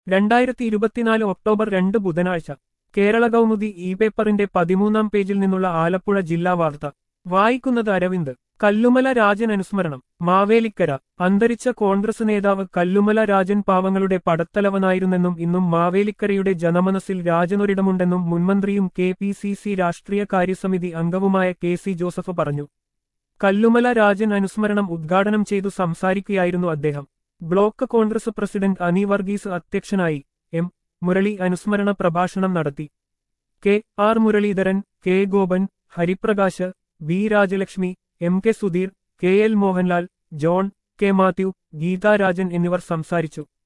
2024 October 2 ബുധനാഴ്ച Kerala Kaumudi E പേപ്പറിന്റെ 13-ാം പേജിൽ നിന്നുള്ള ആലപ്പുഴ ജില്ലാ വാർത്ത വായിക്കുന്നത് അരവിന്ദ്. കല്ലുമല രാജൻ അനുസ്മരണം മാവേലിക്കര. അന്തരിച്ച കോൺഗ്രസ് നേതാവ് കല്ലുമല രാജൻ പാവങ്ങളുടെ പടത്തലവനായിരുന്നെന്നും ഇന്നും മാവേലിക്കരയുടെ ജനമനസ്സിൽ രാജനൊരിടമുണ്ടെന്നും മുൻമന്ത്രിയും KPCC രാഷ്ട്രീയ കാര്യസമിതി അംഗവുമായ KC ജോസഫ് പറഞ്ഞു. കല്ലുമല രാജൻ അനുസ്മരണം ഉദ്ഘാടനം ചെയ്തു സംസാരിക്കുകയായിരുന്നു അദ്ദേഹം. Block Congress president Ani Varghese അധ്യക്ഷനായി. എം മുരളി അനുസ്മരണ പ്രഭാഷണം നടത്തി. KR Muraleedharan, K Gopan, Hariprakash, V Rajalakshmi, MK Sudheer, KL Mohanlal, John, K Mathew, Geetha Rajan എന്നിവർ സംസാരിച്ചു.